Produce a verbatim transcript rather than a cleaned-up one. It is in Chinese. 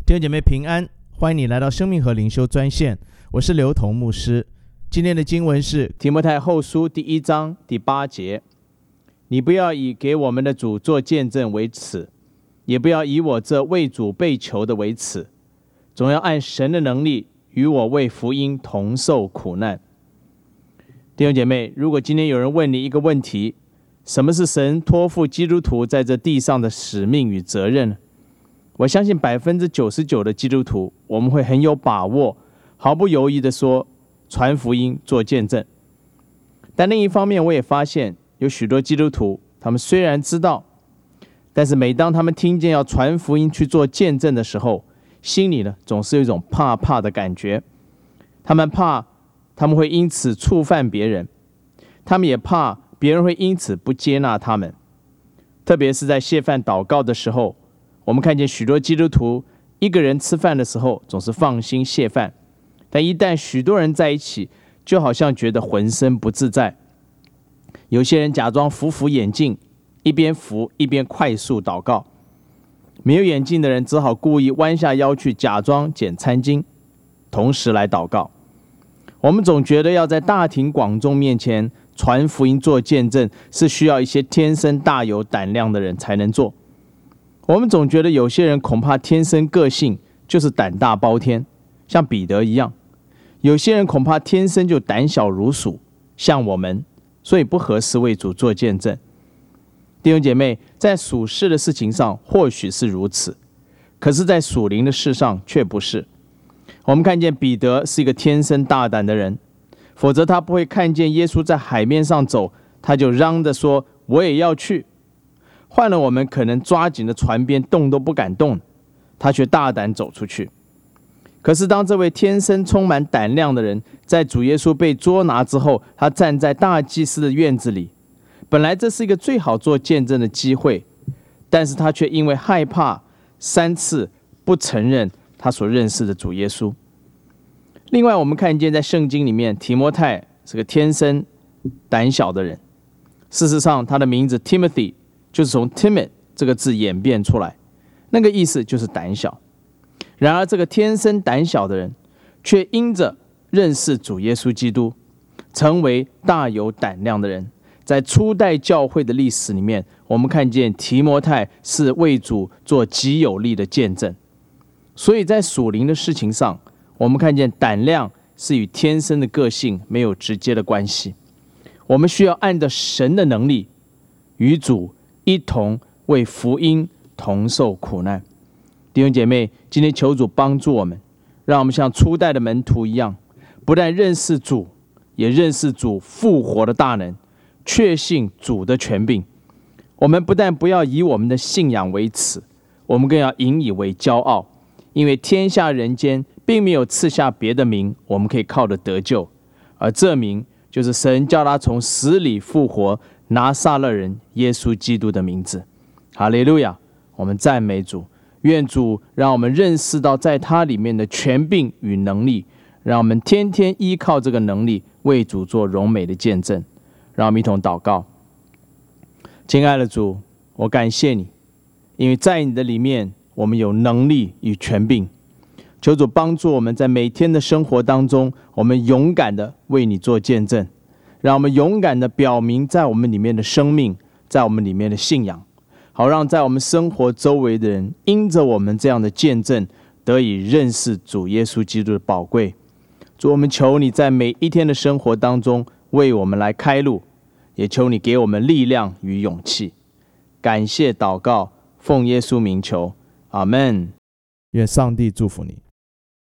弟兄姐妹平安，欢迎你来到生命和灵修专线，我是刘同牧师。今天的经文是提摩太后书第一章第八节，你不要以给我们的主做见证为耻，也不要以我这为主被囚的为耻，总要按神的能力与我为福音同受苦难。弟兄姐妹，如果今天有人问你一个问题，什么是神托付基督徒在这地上的使命与责任呢？我相信百分之九十九的基督徒，我们会很有把握，毫不犹豫地说，传福音做见证。但另一方面，我也发现有许多基督徒，他们虽然知道，但是每当他们听见要传福音去做见证的时候，心里呢总是有一种怕怕的感觉。他们怕他们会因此触犯别人，他们也怕别人会因此不接纳他们。特别是在谢饭祷告的时候，我们看见许多基督徒一个人吃饭的时候总是放心谢饭，但一旦许多人在一起，就好像觉得浑身不自在。有些人假装扶扶眼镜，一边扶一边快速祷告；没有眼镜的人只好故意弯下腰去假装捡餐巾，同时来祷告。我们总觉得要在大庭广众面前传福音做见证，是需要一些天生大有胆量的人才能做。我们总觉得有些人恐怕天生个性就是胆大包天，像彼得一样；有些人恐怕天生就胆小如鼠，像我们，所以不合适为主做见证。弟兄姐妹，在属世的事情上或许是如此，可是在属灵的事上却不是。我们看见彼得是一个天生大胆的人，否则他不会看见耶稣在海面上走，他就嚷着说我也要去。换了我们可能抓紧的船边动都不敢动，他却大胆走出去。可是当这位天生充满胆量的人在主耶稣被捉拿之后，他站在大祭司的院子里，本来这是一个最好做见证的机会，但是他却因为害怕，三次不承认他所认识的主耶稣。另外我们看见在圣经里面，提摩太是个天生胆小的人。事实上他的名字 Timothy 就是从 timid 这个字演变出来，那个意思就是胆小。然而这个天生胆小的人，却因着认识主耶稣基督，成为大有胆量的人。在初代教会的历史里面，我们看见提摩太是为主做极有力的见证。所以在属灵的事情上，我们看见胆量是与天生的个性没有直接的关系。我们需要按照神的能力，与主一同为福音同受苦难。弟兄姐妹，今天求主帮助我们，让我们像初代的门徒一样，不但认识主，也认识主复活的大能，确信主的权柄。我们不但不要以我们的信仰为耻，我们更要引以为骄傲，因为天下人间并没有赐下别的名，我们可以靠着得救，而这名就是神叫他从死里复活，拿撒勒人耶稣基督的名字。哈利路亚！我们赞美主，愿主让我们认识到在他里面的权柄与能力，让我们天天依靠这个能力为主做荣美的见证。让我们一同祷告。亲爱的主，我感谢你，因为在你的里面我们有能力与权柄。求主帮助我们在每天的生活当中，我们勇敢的为你做见证，让我们勇敢的表明在我们里面的生命，在我们里面的信仰，好让在我们生活周围的人因着我们这样的见证，得以认识主耶稣基督的宝贵。主，我们求你在每一天的生活当中为我们来开路，也求你给我们力量与勇气。感谢祷告，奉耶稣名求，阿们。 愿上帝祝福你。